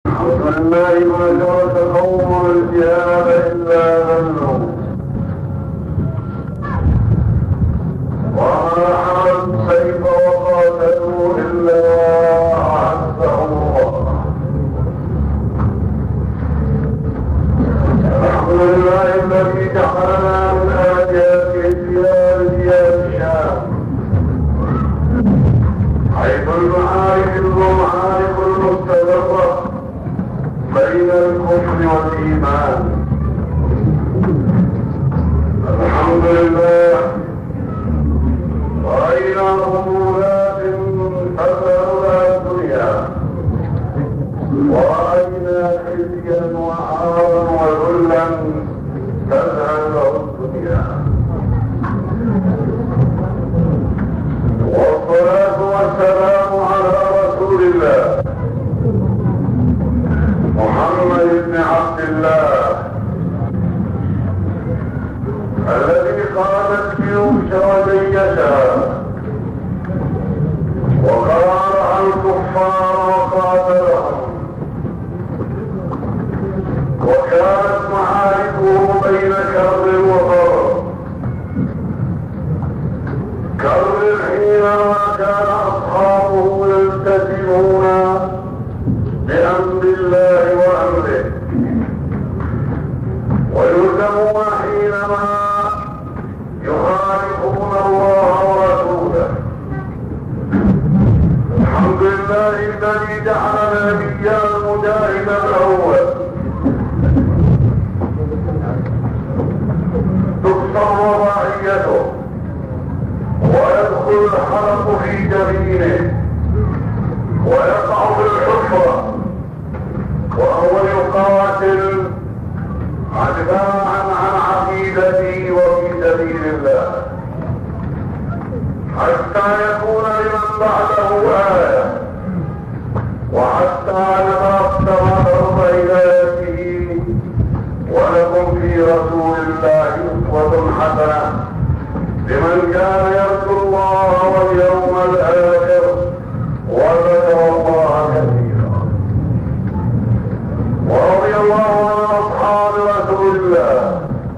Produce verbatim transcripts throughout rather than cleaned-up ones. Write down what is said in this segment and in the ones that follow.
الحمد لله ما ترك قوم الجهاد إلا ذلوا وما حملوا السيف وقاتلوا إلا أعزهم الله. الحمد لله الذي جعلنا من آياته ديار ديار الشام حيث المعارك المعارك المستمرة بين الكفر والإيمان. الحمد لله رأينا ظلمات تزرع الدنيا ورأينا خزيا وعارا وذلا تزهر الدنيا، والصلاة والسلام على رسول الله محمد بن عبد الله الذي قادت جيوش وجيشها وقارع الكفار وقاتلهم، وكانت معاركه بين كر وضر. كر حينما كان اصحابه يلتزمون بأمر الله وأمره، ويلزمون حينما يخالفون الله ورسوله. الحمد لله الذي جعل نبيا المجاهد الأول تكسر رعيته ويدخل الحرق في جبينه ويقع في الحفرة وهو يقاتل دفاعا عن عقيدته وفي سبيل الله، حتى يكون لمن بعده آية، وحتى نتأثر أرض هدايته. ولكم في رسول الله أسوة حسنة لمن كان يرجو الله واليوم الآخر وذكر الله كثيرا. ورضي الله عن أصحاب رسول الله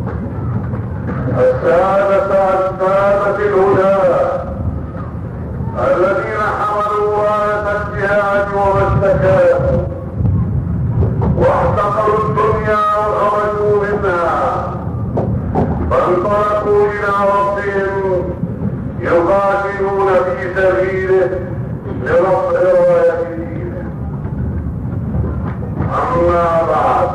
السادة السادة الهدى الذين حملوا راية الجهاد ومسكوا واحتقروا الدنيا وخرجوا منها، فانطلقوا إلى ربهم يقاتلون في سبيله لرفع راية دينه. أما بعد،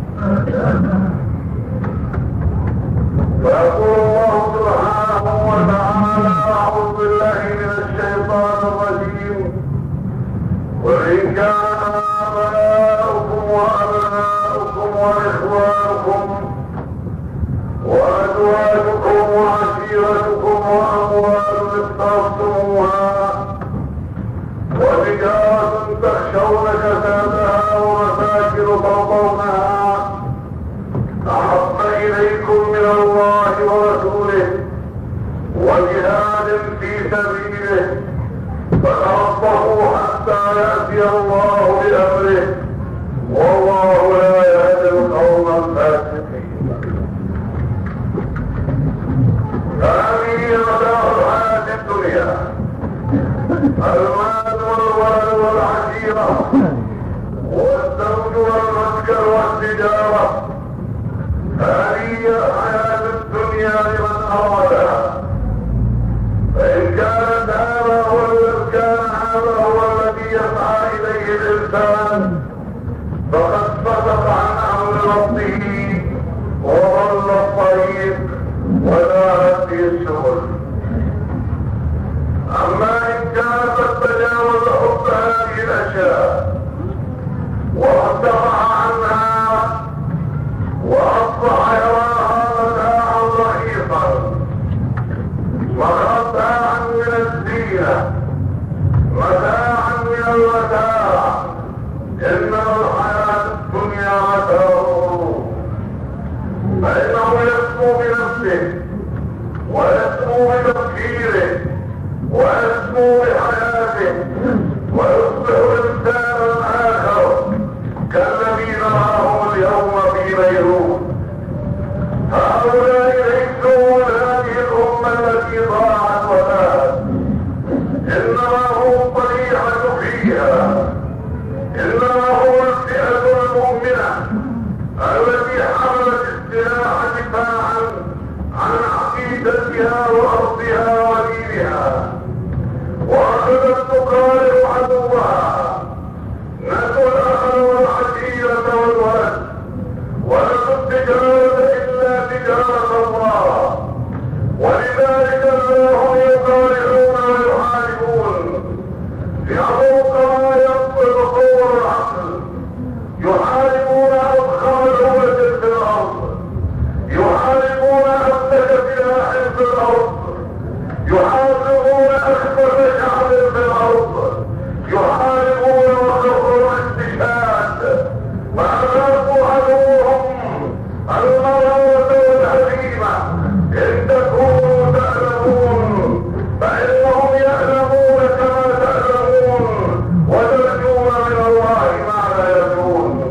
فيقول الله سبحانه وتعالى: أعوذ بالله من الشيطان الرجيم، وإن كان آباؤكم وأبناؤكم وإخوانكم وأزواجكم وعشيرتكم وأموال اقترفتموها وتجارة تخشون كسادها ومساكن ترضونها أحب إليكم من الله ورسوله وجهاد في سبيله فتربصوا حتى يأتي الله بأمره، والله لا يهدي القوم الفاسقين. هذه متاع الحياة الدنيا، المال والولد والعشيرة والزوج والمسكن والتجارة. هذه حياة الدنيا لمن أرادها، فإن كانت هذا هو كان هذا هو الذي يسعى إليه الإنسان فقد صدق عن أمر ربه وضل الطريق وذهبت به السبل. أما إن كان قد تجاوز حب هذه الأشياء وارتفع عنها وأصبح يراها متاعا رخيصا ومتاعا من الزينة، متاعا من المتاع، إنما الحياة الدنيا متاع فإنه يسمو بنفسه ويسمو بتفكيره ويسمو بحياته ويصبح إنسانا آخر سمائها وأرضها ودينها، وأخذت تقارب عدوها، نسوا الأهل والعشيرة والولد، ونسوا التجارة إلا تجارة الله، ولذلك الله يقارعون ويحاربون يعظم كما ينطق صور العقل، يحاربون أضخم دولة في الأرض، يحاربون أملك سلاح في الأرض، يحاربون أكبر شعب في الأرض، يحاربون وخفر الاستشهاد، فأذاقوا عدوهم المرارة والهزيمة. إن تكونوا تعلمون فإنهم يعلمون كما تعلمون، وترجون من الله ما لا يرجون.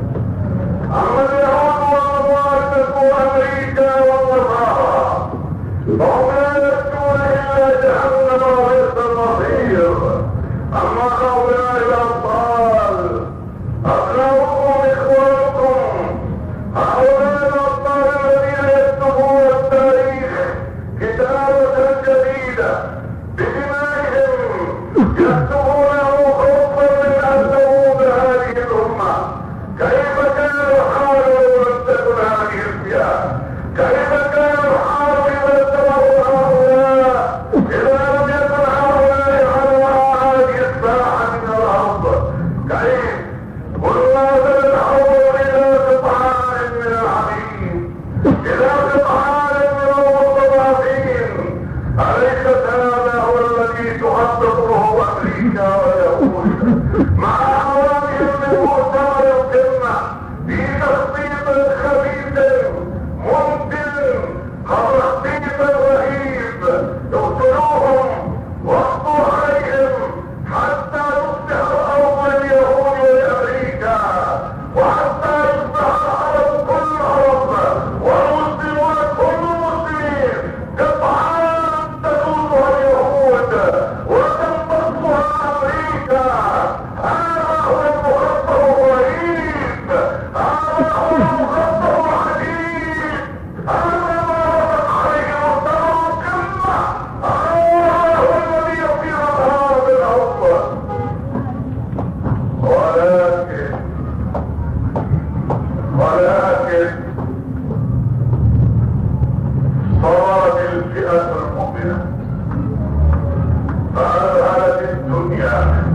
أما اليهود والمؤسسوا أمريكا والنصارى فهم لا يرجون إلا جهنم وبئس المصير. أما هؤلاء الأبطال أبناؤكم إخوانكم، هؤلاء الأبطال الذين يكتبون التاريخ كتابة جديدة بدمائهم، يكتبونه خوفا من أن تموت هذه الأمة. كيف كان الحال لم تكن هذه الفئات؟ كيف كان الحال إذا اتبعوا هؤلاء، إذا لم يكن هؤلاء على هذه الساحة من الأرض؟ كيف كنا سنتحول إلى قطعان من العبيد، إلى قطعان من المستضعفين؟ أليس هذا هو الذي تخطط له أمريكا واليهود مع أعوانهم من مؤتمر القمة في تخطيط خبيث منتن، تخطيط رهيب يقتلوهم واقضوا عليهم حتى تصبح الأرض لليهود ولأمريكا، وحتى يصبح العرب كل عرب والمسلمون كل مسلمين قطعان تدوسها اليهود وتنبطها أمريكا. هذا هو المخطط الرهيب، هذا هو المخطط العجيب، هذا ما وقف عليه مؤتمر القمة، هذا هو الذي يصير الأرض بالأرض. ولكن ولكن صارت الفئة المؤمنة فأذهلت الدنيا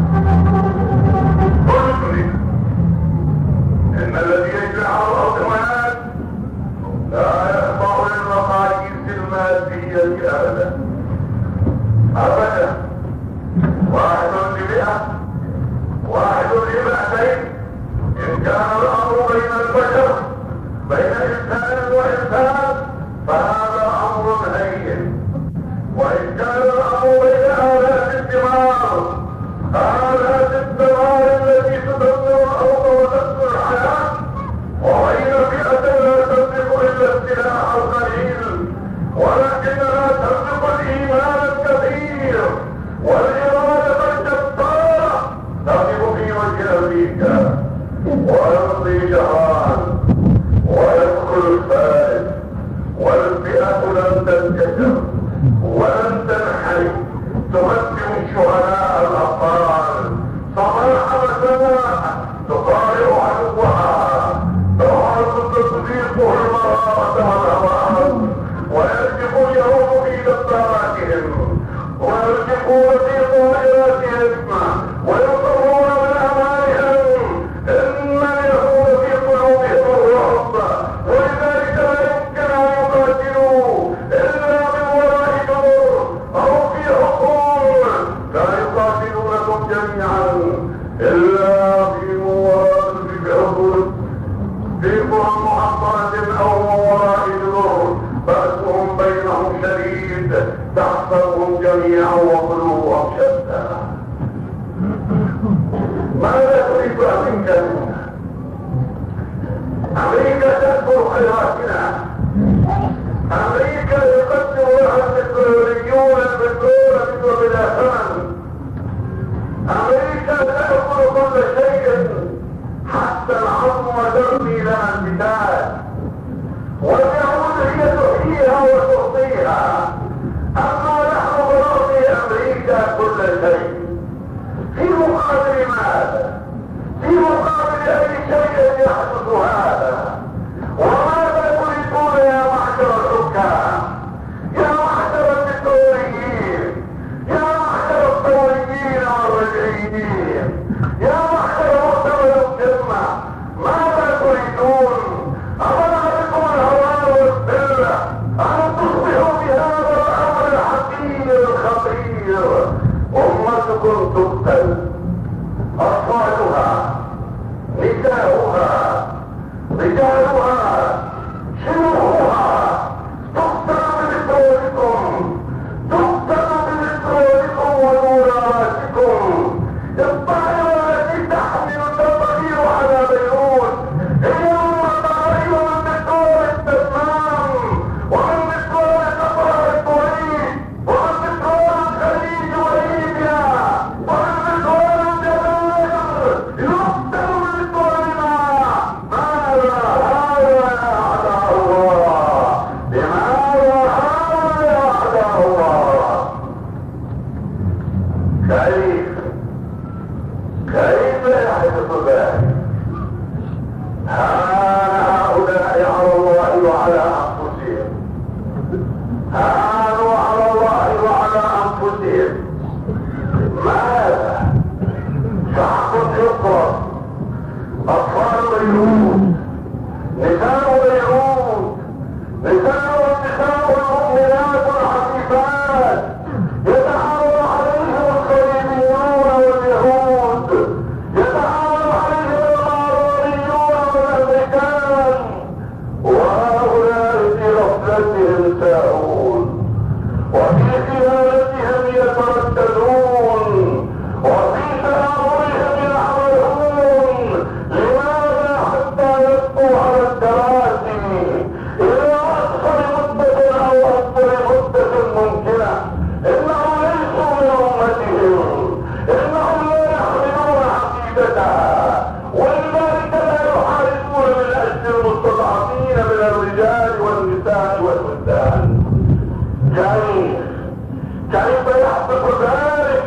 تدرك إن الذي يجري على الأرض مات لا يخضع للمقاييس المادية أبدا أبدا. واحد لمئة، واحد لمئتين، إن كان الأمر بين البشر بين إنسان وإنسان فهذا أمر هين، وإن كان الأمر بين آلات الدمار، آلات الدمار التي تدمر الأرض وتدمر الحياة، وبين فئة لا تملك إلا السلاح القليل ولكنها تملك الإيمان الكثير والإرادة الجبارة، تقف في وجه أمريكا ويمضي جهان ويدخل الفارس، والفئة لن تنتشر ولن تنحني، تقدم الشهداء الأبطال صباح مساء، تقارع عدوها، تعرض تطبيقه المرارة والهوان، ويرجف اليهود في دباراتهم، ويرجفون في طائراتهم، ويصرون من أمانهم. إن اليهود في قلوبهم الرعب، ولذلك لا يمكن أن يقاتلوا إلا من وراء جدر أو في حصون، لا يقاتلونكم جميعا إلا في مواد في حصون، في قرى محصنة أو من وراء جدر، بأسهم بينهم شديد، تحسبهم جميعا وقلوبهم شتى. ماذا تريد أن تنكرون؟ أمريكا تذكر خيراتنا، أمريكا يقدم لها البتروليون البترول بلا ثمن، أمريكا تأكل كل شيء حتى العظم ترمي لها البلاد، واليهود هي تحييها وتعطيها. رجالها شيوخها تقتل بمثلكم، تقتل بمثلكم ونوراتكم. الطائرة التي تحمل تطير على بيروت هي طائرة من مطار الدمام ومن مطار قطر الكويت ومن مطار الخليج وليبيا ومن مطار الجزائر. يقتل بمثلنا. ماذا هذا يا أعداء الله؟ لماذا هذا يا أعداء الله؟ كيف كيف يحدث ذلك؟ هؤلاء على الله وعلى أنفسهم، هانوا على الله وعلى أنفسهم. ماذا؟ شعب يقرأ، أطفال بيروت، نساء بيروت، نساء ونساء المؤمنات العفيفات يتعاون عليهم الصليبيون واليهود، يتعاون عليهم العربيون والامريكان، وهؤلاء في غفلتهم ساهون وفي خيانتهم يترددون وفي تآمرهم يعملون. لماذا؟ حتى يبقوا على الكراسي الى اقصر مدة او اكثر مدة ممكنة. انهم ليسوا من امتهم، انهم لا يحملون عقيدتها، ولذلك لا يحاربون من اجل المستضعفين من الرجال والنساء والولدان. كيف كيف يحدث ذلك؟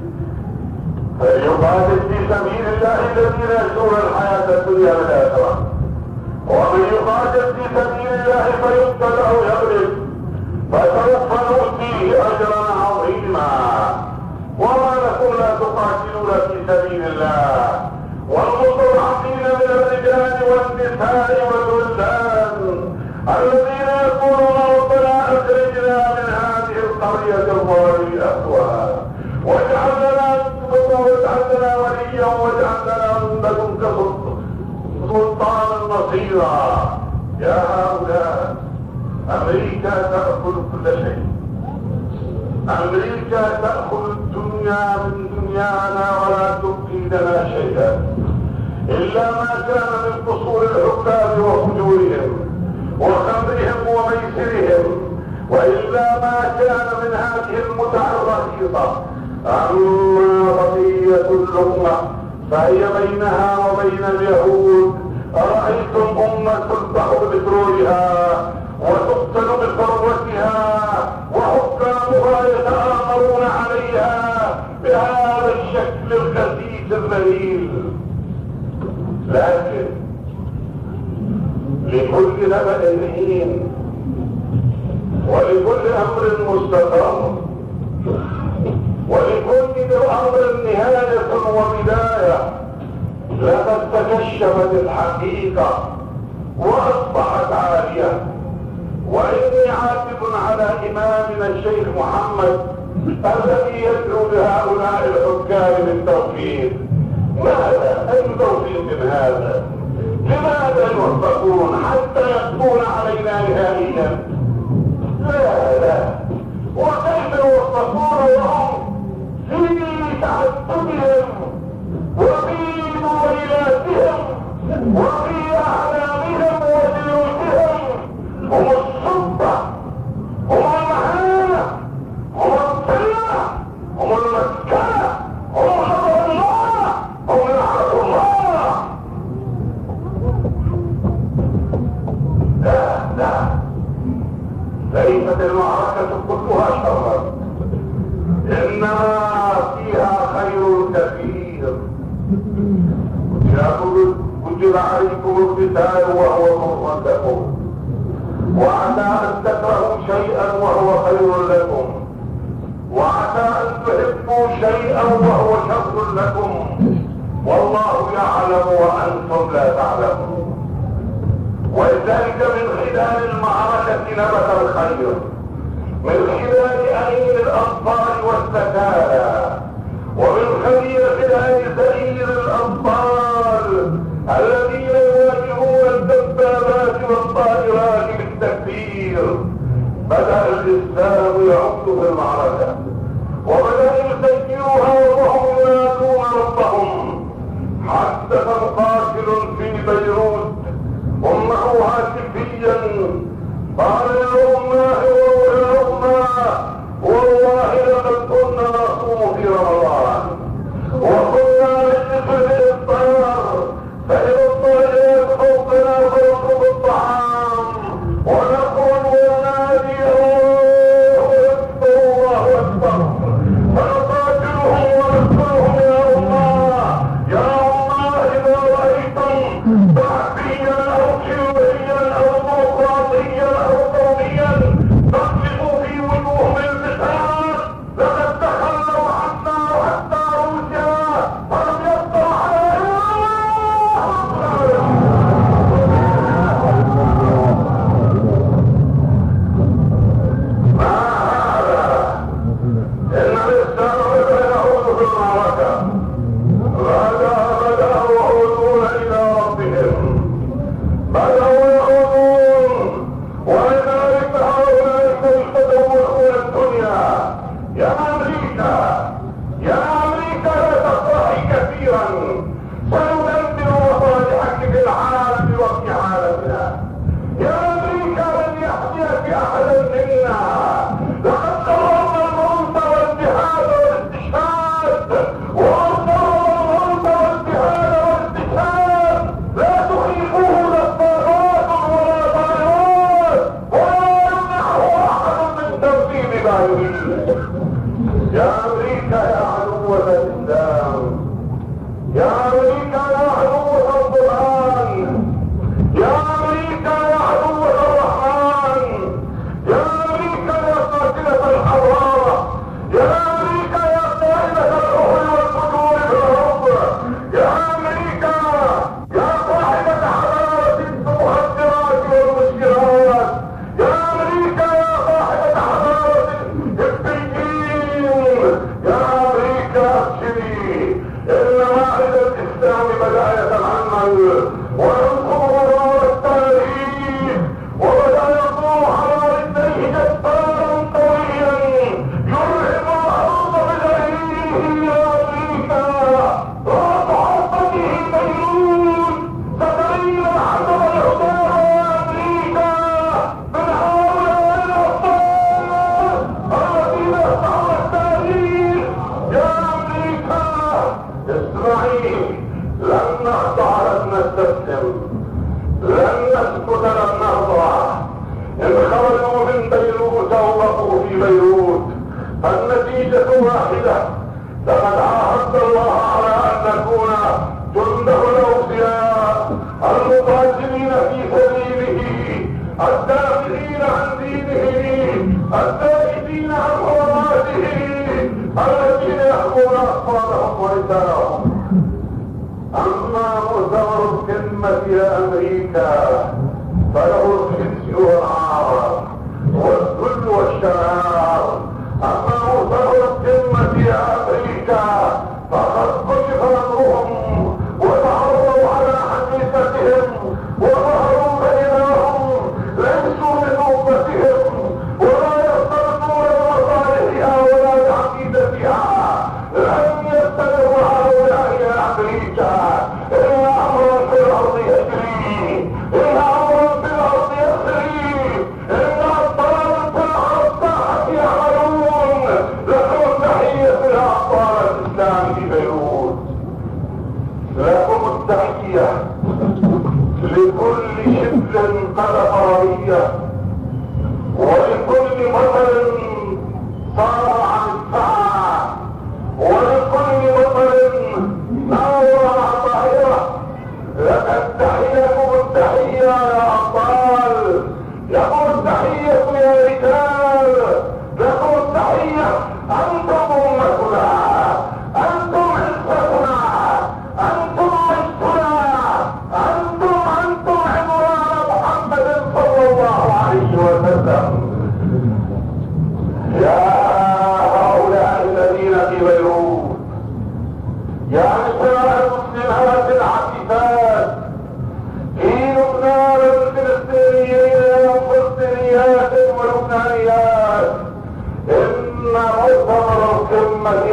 فليقاتل في سبيل الله الذين يسرون الحياة الدنيا بالآخرة، ومن يقاتل في سبيل الله فيقتل او يغلب فسوف نؤتيه اجرا عظيما. وما لكم لا تقاتلون في سبيل الله والمستضعفين من الرجال والنساء والولدان الذين يقولون ربنا اخرجنا من هذه القرية الظالم اهلها واجعل لنا واجعل لنا وليا واجعل لنا من لدنك سلطانا نصيرا. يا هؤلاء، امريكا تأكل كل شيء، امريكا تأكل الدنيا من دنيانا ولا تبقي لنا شيئا الا ما كان من قصور الحكام وفجورهم وخمرهم وميسرهم، والا ما كان من هذه المتع الرخيصة. اما بقية الامة فهي بينها وبين اليهود. أرأيتم أمة تذبح ببترولها وتقتل بثروتها وحكامها يتآمرون عليها بهذا الشكل الخسيس الذليل. لكن لكل نبأ حين ولكل أمر مستقر ولكل أمر نهاية وبداية. لقد تكشفت الحقيقة واصبحت عالية. واني عاتب على امامنا الشيخ محمد الذي يدعو لهؤلاء الحكام بالتوفيق. ماذا اي توفيق من هذا؟ لماذا يوفقون حتى يقضون علينا نهائيا؟ لا لا، وكيف يوفقون وهم في تعددهم وفي مويلاتهم وفي اعلامهم وجيوشهم؟ هم السلطة، هم المهانة، هم السلة، هم المسكنة، هم حضر الله، هم لعنة الله. لا لا، ليست المعركة كلها شرا، انما فيها خير كثير. كتب عليكم القتال وهو كره لكم، وعسى ان تكرهوا شيئا وهو خير لكم، وعسى ان تحبوا شيئا وهو شر لكم، والله يعلم وانتم لا تعلمون. ولذلك من خلال المعركة نبت الخير، من خلال أهل الأبطال والسكالى، ومن خلال خلال سرير الأبطال الذين يواجهون والدبابات والطائرات بالتكبير بدأ الإسلام يعود في المعركة، وبدأ يسيرها وهم ينادون ربهم. حدث مقاتل في بيروت أمه هاتفيا قال: يا أماه يا أماه، والله لقد كنا نصوم في رمضان وكنا نجلس للإفطار، فإذا الطائرات فوقنا فنطلب الطعام ونخرج وننادي الله أكبر الله أكبر، فنقاتلهم ونقتلهم. يا الله يا الله، إذا رأيتم شعبيا أو شيوعيا أو ديمقراطيا أو قوميا تطلقوا في وجوههم البشار، لقد تخلوا عنا حتى روسيا فلم يبقى عليها. ما هذا؟ إن الإسلام بدأ يعود في المعركة، بدأ بدأ يعودون إلى ربهم، بدأوا يعودون. ولذلك هؤلاء يتدورون الدنيا. يا أمريكا يا أمريكا لا تفرحي كثيرا، سندمر مصالحك في العالم وفي عالمنا. يا أمريكا لن يحميك أحدا منا، لقد قررنا الموت والجهاد والاستشهاد، وقررنا الموت والجهاد والاستشهاد. لا تخيفوه لا الطاغات ولا طائرات، ولا يمنعه أحد من تنفيذ ما يريد. يا أمريكا يا عدوة الإسلام، يا أمريكا يا عدوة القرآن، يا أمريكا يا عدوة الرحمن، يا أمريكا يا قاتلة الحضارة، يا أمريكا يا قائمة الروح والفجور في الأرض، يا أمريكا يا صاحبة حضارة المخدرات والمسكرات، يا أمريكا يا صاحبة حضارة الدين، يا أمريكا أبشري، إن مائدة الإسلام بدأ يتمعمل وينقض مرار التاريخ، وبدأ يطوح على رجليه جبارا قويا يرهب الأرض بدليله. يا أمريكا رأس حربته بيروت، سترين الحسب العداء. يا أمريكا من هؤلاء الأبطال الذين يصنعون التاريخ. يا أمريكا اسمعي، لن نخضع لن نستسلم، لن نسكت لن نخضع. إن خرجوا من بيروت ووقفوا في بيروت فالنتيجة واحدة. لقد عاهدت الله على أن نكون جنده الأوفياء المقاتلين في سبيله، الدافعين عن دينه، الزائدين عن حرماته، الذين يحمون أطفالهم ونساءهم. أما مؤتمر القمة يا أمريكا فله الخزي والعار والذل والشرار. أما مؤتمر القمة يا أمريكا فقد كشف أمرهم وتعرضوا على حقيقتهم وظهروا بينهم، ليسوا من أمتهم ولا يرتبطون بمصالحها ولا بعقيدتها. لن يستمر هؤلاء يا أمريكا إلا أمرا في الأرض يجري، إلا أمرا في الأرض يسري، إلا أبطال في الأرض يعملون. لكم تحية لأبطال الإسلام في بيروت، لكم التحية لكل شبل قذف رمية، ولكل بطل صار عن الساعة، ولكل بطل ناور عن ظاهرة. لقد تحيكم التحية يا أبطال، لكم التحية يا رجال، لكم التحية. أنتم أمتنا، أنتم عزتنا، أنتم عزتنا، أنتم أنتم عمران محمد صلى الله عليه وسلم. يا هؤلاء الذين في بيروت أمتي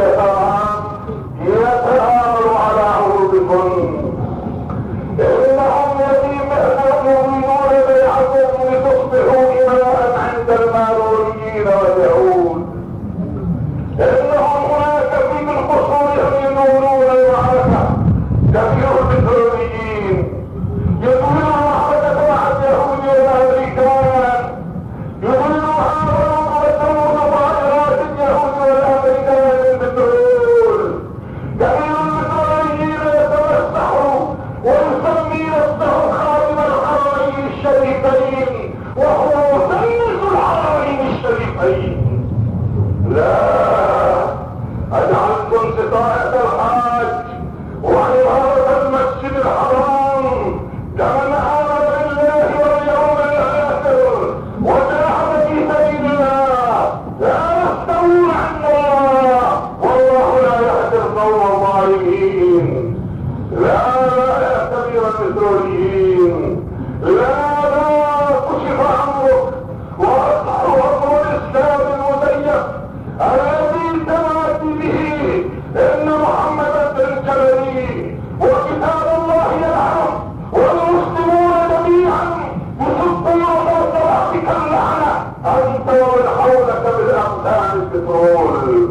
يتآمروا على عروضكم إنهم يتيمون يريدون بيعكم لتصبحوا إماء عند المارونيين واليهود. إنهم هناك في من قصورهم ينورون المعركة كثير البتروليين يدورون المعركة مع اليهود والأمريكان، يدورون هذا ويسمون طائرات اليهود والأمريكان بالبترول. كثير البتروليين يتمسحوا ويسمي نفسه خادم الحرمين الشريفين وهو مسيس الحرمين الشريفين. لا، أجعلتم سطاعة الحاج وعمارة المسجد الحرام كمن آمن بالله واليوم الآخر وجاهد في سبيل الله لا يستوون عند الله والله لا يهدي القوم الظالمين. لا لا يا كبير البتروليين، لا لا كشف أمرك وأصبح أمر الإسلام المزيف الذي تمات به إن محمد الجلالي وكتاب الله يلعنه والمسلمون جميعا يسبون فوق رأسك اللعنة أنت ومن حولك بالأقدام البترول.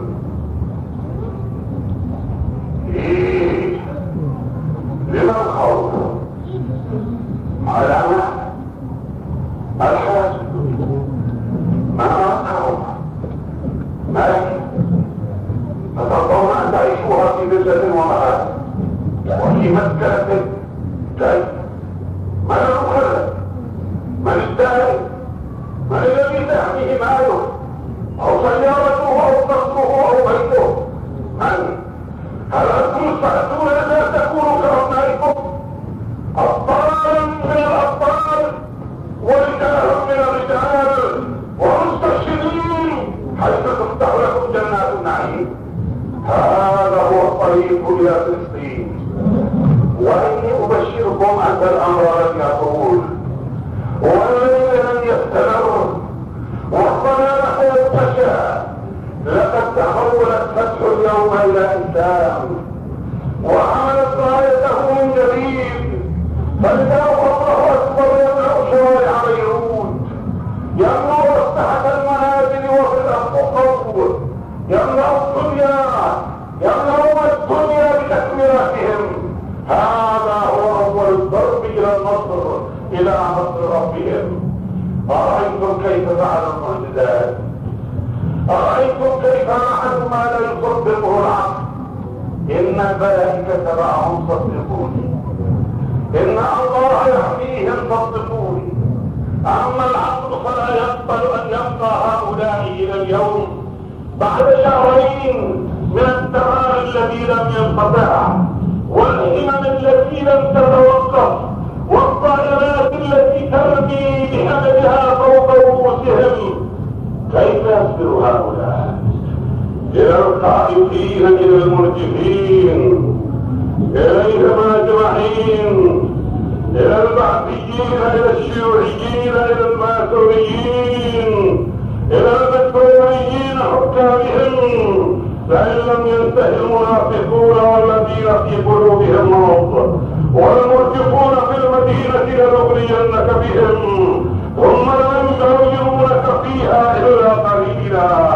إيه لمن الخوف؟ على الحاج ما أقعوا مالك فترضون أن تعيشوها في بلدة ومعاد وفي مسكنة جاي. من المخلد؟ من الداعي؟ من الذي تحميه ماله أو سيارته أو قصره أو بيته؟ من؟ هل أنتم مستعدون أن تكونوا كأبنائكم أبطالا من الأبطال ورجالا من الرجال ومستشهدين حيث تفتح لكم جنات النعيم؟ هذا هو الطريق إلى فلسطين. وإني أبشركم أن الأمر لن يطول والليل لن يستمر والصلاة ينتشى. لقد تحولت فتح اليوم إلى إنسان وعملت رايته من جديد، فإذا الله أكبر يملأ شوارع بيروت، يملأ مساحة المنازل وفي القصور، يملأ الدنيا يملأون الدنيا بتكبيراتهم. هذا هو أول الضرب إلى النصر إلى نصر ربهم. أرأيتم كيف فعل المعجزات؟ أرأيتم كيف فعلوا ما لا يصدقه العقل؟ إن الملائكة معهم صدقوني، إن الله يحميهم صدقوني. أما العقل فلا يقبل أن يبقى هؤلاء إلى اليوم بعد شهرين من الدمار الذي لم ينقطع والهمم التي لم تتوقف والطائرات التي ترمي بحملها فوق رؤوسهم. كيف يصبر هؤلاء؟ إلى الخائفين إلى المرجفين إليهم أجمعين، إلى البعثيين إلى الشيوعيين إلى الماسونيين إلى البتروليين حكامهم. فإن لم ينتهي المنافقون والذين في قلوبهم مرض والمرجفون في المدينة لنغرينك بهم ثم لن يغيرونك فيها إلا قليلا.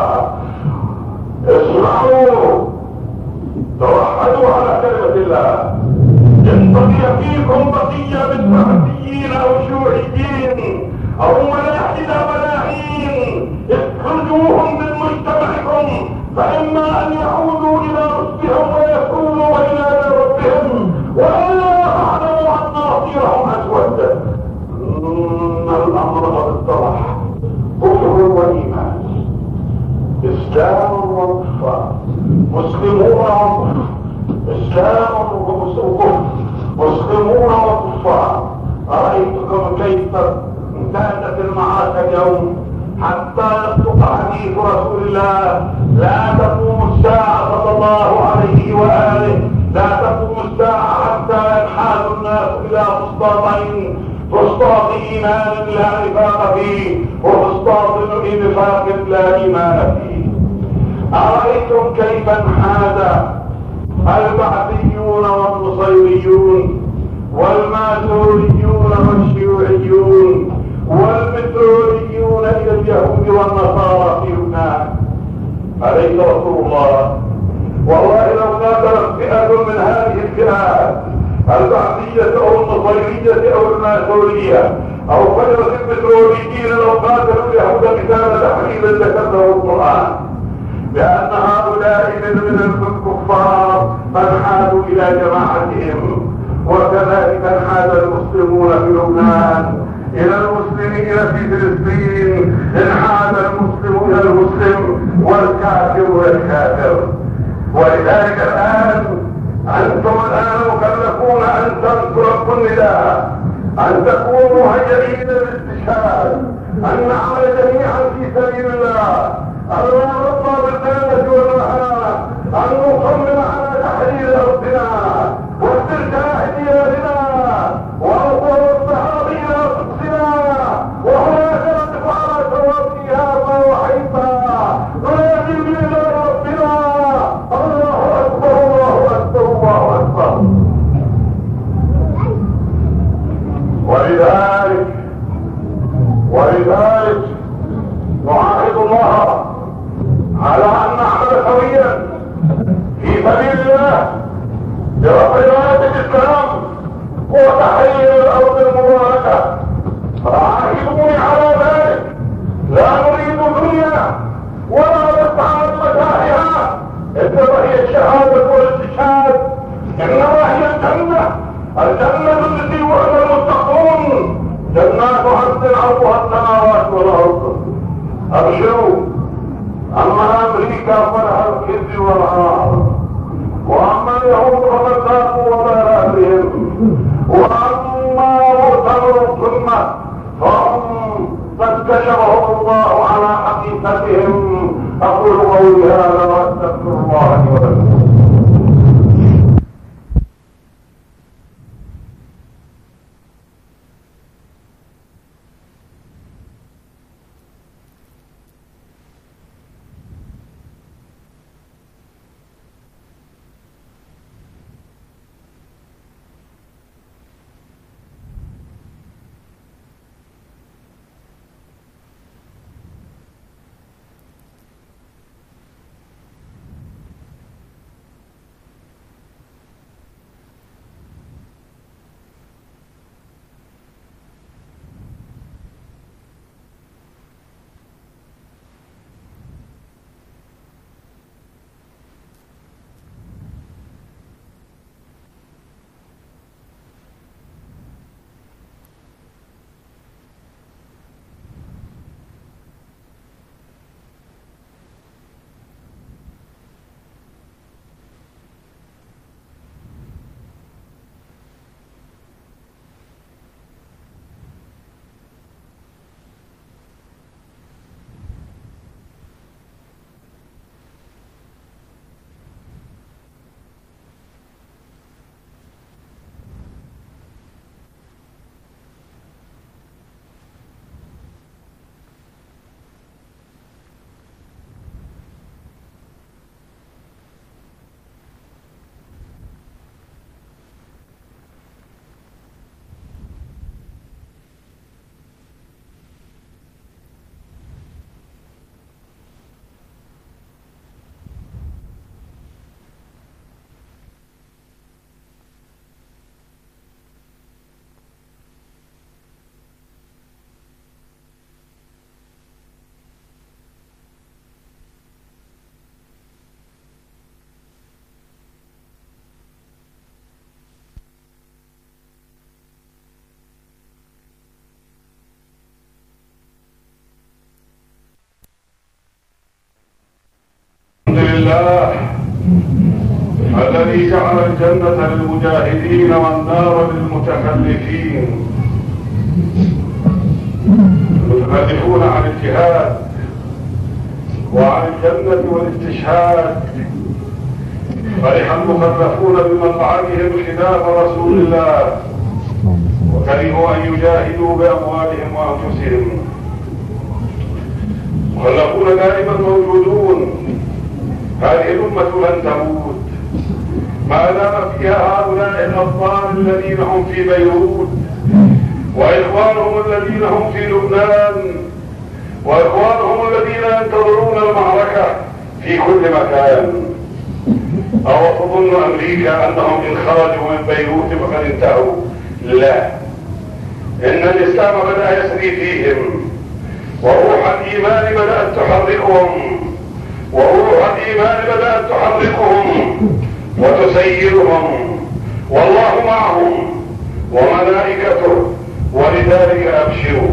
اسمعوا، توحدوا على كلمة الله. إن بقي فيكم بقية من بعثيين أو شيوعيين أو ملاحدة ملاحين اخرجوهم من مجتمعكم، فإما أن يعودوا إلى رشدهم ويكونوا إلى ربهم وإلا أعلموا أن مصيرهم أسود. إن الأمر قد اتضح، كفر وإيمان، إسلام وكفر، مسلمون وكفر، إسلام وكفر، مسلمون وكفار. أرأيتكم كيف انتهت المعركة اليوم حتى يصدق حديث رسول الله: لا تقوم الساعة صلى الله عليه وآله، لا تقوم الساعة حتى ينحاز الناس إلى فسطاطين، فسطاط إيمان لا نفاق فيه وفسطاط نفاق لا إيمان فيه. أرأيتم كيف انحاز البعثيون والنصيريون والماتوريون والشيوعيون والبتروليون إلى اليهود والنصارى في لبنان؟ عليه رسول الله والله لو قاتلت فئة من هذه الفئات البعثية أو النصيرية أو الماتورية أو فجرة البتروليين لو قاتلوا اليهود قتال تحرير لكذبوا القرآن، لأن هؤلاء من الكفار انحازوا إلى جماعتهم، وكذلك انحاز المسلمون في لبنان إلى المسلمين في فلسطين، انحاز المسلم إلى المسلم والكافر إلى الكافر. ولذلك الآن أنتم الآن مكلفون أن تنصروا النداء، أن تكونوا مهيئين للاستشهاد، أن نعمل جميعا في سبيل الله، أن نرضى بالجنة والمحنة، أن نصمم على تحرير أرضنا واسترجاع ديارنا ونصر الذهاب إلى قدسنا، وهناك نقف على شواطئها وحيطها ننادي بنداء ربنا الله أكبر الله أكبر الله أكبر. ولذلك ولذلك نعاهد الله على أن نعمل سويا في سبيل الله برفع راية الإسلام وتحرير الأرض المباركة. فعاهدوني على ذلك، لا نريد دنيا ولا نسعى لمتاعها، إنما هي الشهادة والاستشهاد، إنما هي الجنة، الجنة التي وعد المتقون، جنات عدن عرضها السماوات والأرض. أبشروا، أما أمريكا فلها الخزي والعار، وأما اليهود فقد ذاقوا وبال أمرهم، وأما مرتبط القمة فهم قد كشفهم الله على حقيقتهم. أقول قولي هذا وأستغفر الله لي ولكم. لله الذي جعل الجنة للمجاهدين والنار للمتخلفين. المتخلفون عن الجهاد وعن الجنة والاستشهاد. فرح المخلفون بمقعدهم خلاف رسول الله وكرهوا أن يجاهدوا بأموالهم وأنفسهم. المخلفون دائما موجودون هذه الأمة لن تموت ما دام فيها هؤلاء الأبطال الذين هم في بيروت، وإخوانهم الذين هم في لبنان، وإخوانهم الذين ينتظرون المعركة في كل مكان. أو تظن أمريكا أنهم إن خرجوا من بيروت فقد انتهوا؟ لا، إن الإسلام بدأ يسري فيهم، وروح الإيمان بدأت تحركهم، وروح الإيمان بدأت تحركهم وتسيرهم، والله معهم وملائكته، ولذلك أبشروا.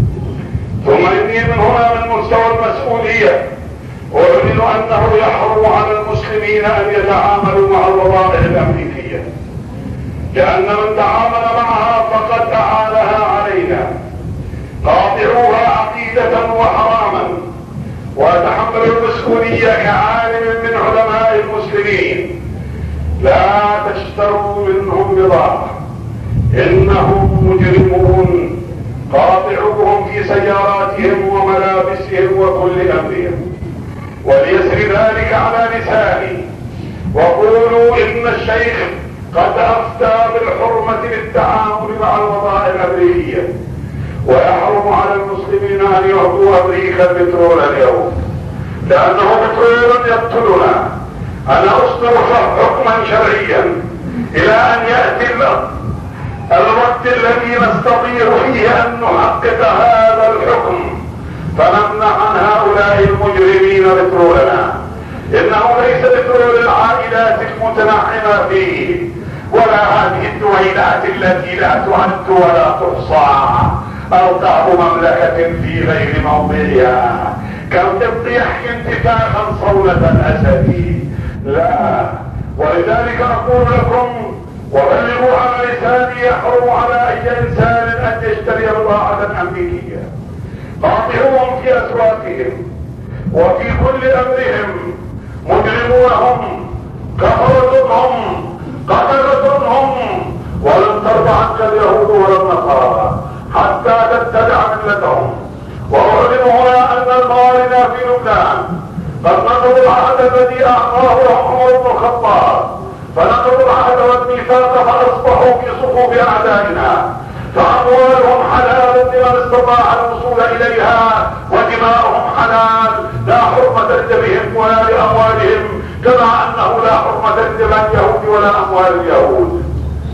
ثم إني من هنا من مستوى المسؤولية أعلن أنه يحرم على المسلمين أن يتعاملوا مع الوظائف الأمريكية، لأن من تعامل معها فقد أعانها علينا. قاطعوها عقيدة وحراما، وأتحمل المسؤولية كعالم من علماء المسلمين. لا تشتروا منهم بضاعة، إنهم مجرمون. قاطعوهم في سياراتهم وملابسهم وكل أمرهم، وليسر ذلك على لساني. وقولوا إن الشيخ قد أفتى بالحرمة بالتعامل مع الوظائف الأمريكية، ويحرم على المسلمين أن يعطوا أمريكا البترول اليوم، لأنه بترول يقتلنا. أنا أصدر حكما شرعيا إلى أن يأتي الوقت الذي نستطيع فيه أن نحقق هذا الحكم، فنمنع عن هؤلاء المجرمين بترولنا. إنه ليس بترول العائلات المتنعمة فيه، ولا هذه الدويلات التي لا تعد ولا تحصى، أرضاه مملكة في غير موضعها، كالقط يحكي انتفاخا صولة الأسد. لا، ولذلك أقول لكم وبلغوا على لساني: يحرم على أي إنسان أن يشتري بضاعة أمريكية. قاطعوهم في أسواقهم وفي كل أمرهم. مجرمونهم، كفرتهم، قتلتهم، ولن ترضى عنك اليهود ولا النصارى حتى تتبع ملتهم. وأعلم هنا أن الموالد في لبنان قد نقضوا العهد الذي أعطاه لهم عمر بن الخطاب، فنقضوا العهد والميثاق فأصبحوا في صفوف أعدائنا، فأموالهم حلال لمن استطاع الوصول إليها، ودماؤهم حلال، لا حرمة لدمهم ولا لأموالهم، كما أنه لا حرمة لدم اليهود ولا أموال اليهود.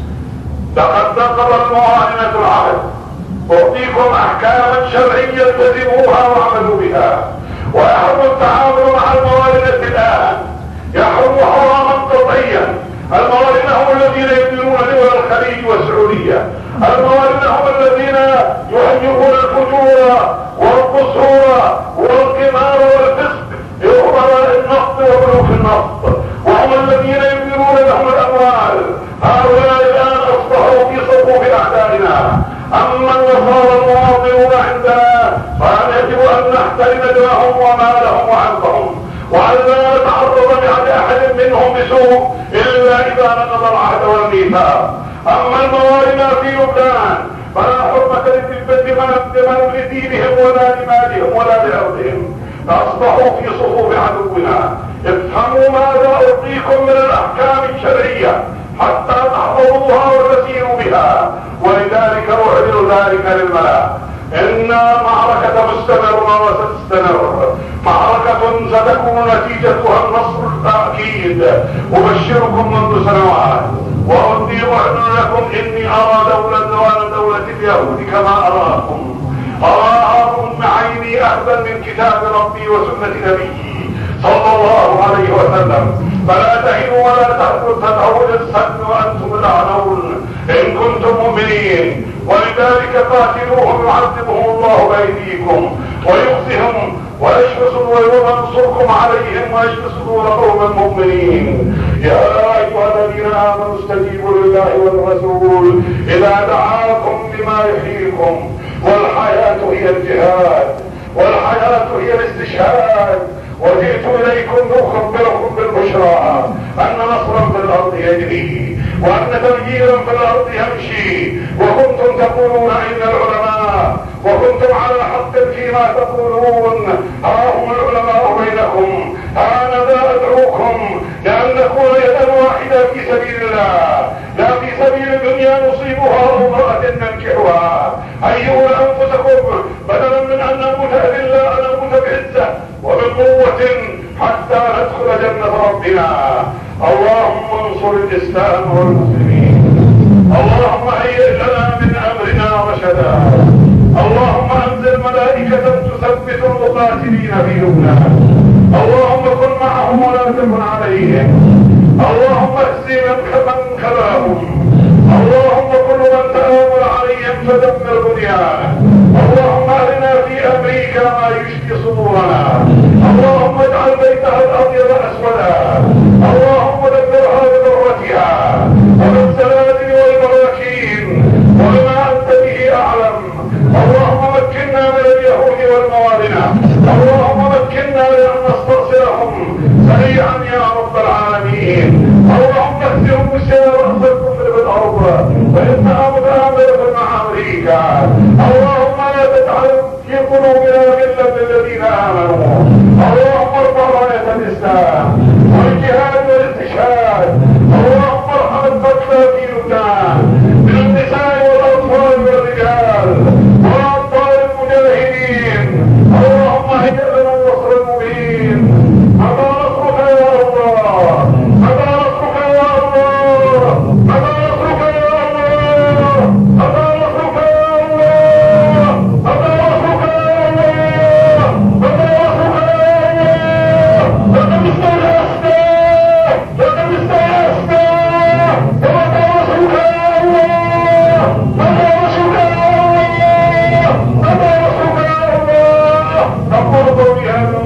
لقد نقض المعاهدة العهد. أعطيكم أحكاما شرعية التزموها واعملوا بها. ويحرم التعامل مع الموالد الآن، يحرم حراما قطعيا. الموالد هم الذين يبنون دول الخليج والسعودية، الموالد هم الذين يهيئون الفجور والقصور والقمار والفسق لأمراء النفط وملوك النفط، وهم الذين يبنون لهم الأموال. هؤلاء الآن أصبحوا في صفوف أعدائنا. أما النصارى المواطنون عندنا فيجب أن نحترم دماءهم ومالهم وعرضهم، وأن لا نتعرض لعد أحد منهم بسوء إلا إذا نقض العهد والميثاق. أما الموالد في لبنان فلا حرمة لمن لدينهم ولا لمالهم ولا لأرضهم، فأصبحوا في صفوف عدونا. افهموا ماذا أعطيكم من الأحكام الشرعية حتى تحفظوها وتسيروا بها، ولذلك أعلن ذلك للملا. إن معركة مستمرة وستستمر، معركة ستكون نتيجتها النصر التأكيد. أبشركم منذ سنوات وأني أعلن لكم إني أرى دولة وأنا دولة اليهود كما أراكم، أراها من عيني أخذا من كتاب ربي وسنة نبيي صلى الله عليه وسلم. فلا تهنوا ولا تدعوا للصد وأنتم الأعلون إن كنتم مؤمنين. ولذلك قاتلوهم يعذبهم الله بأيديكم ويخزهم ويشفي صدور وينصركم عليهم ويشفي صدور قوم المؤمنين. يا أيها الذين آمنوا استجيبوا لله والرسول إذا دعاكم لما يحييكم. والحياة هي الجهاد، والحياة هي الاستشهاد. وجئت إليكم لأخبركم بالبشرى أن نصرا في الأرض يجري، وأن تغييرا في الأرض يمشي. وكنتم تقولون أين العلماء، وكنتم على حق فيما تقولون. ها هم العلماء بينكم، ها أنا ذا أدعو تكون يدا واحدة في سبيل الله، لا في سبيل الدنيا نصيبها أو امرأة ننكحها. هيئوا أنفسكم بدلا من أن نموت أذلة أن نموت بعزة وبقوة حتى ندخل جنة ربنا. اللهم انصر الإسلام والمسلمين، اللهم هيئ لنا من أمرنا رشدا، اللهم أنزل ملائكة تثبت المقاتلين في لبنان، اللهم كن معهم ولا تكن عليهم، اللهم اهزم من خذلهم، اللهم كل من تآمر عليهم فدمر بنيانه، اللهم أرنا في أمريكا ما يشفي صدورنا، اللهم اجعل بيتها الأبيض أسودا، اللهم دبرها بذرتها وبالسلاسل والبراكين وبما أنت به أعلم. اللهم مكنا من اليهود والموالنا، اللهم مكنا لأن نستأصلهم سريعا يا رب العالمين. اللهم اهزهم بشيء رأس الكفر بالأرض فإنها متآمرة مع أمريكا. اللهم لا تجعل في قلوبنا غلا للذين آمنوا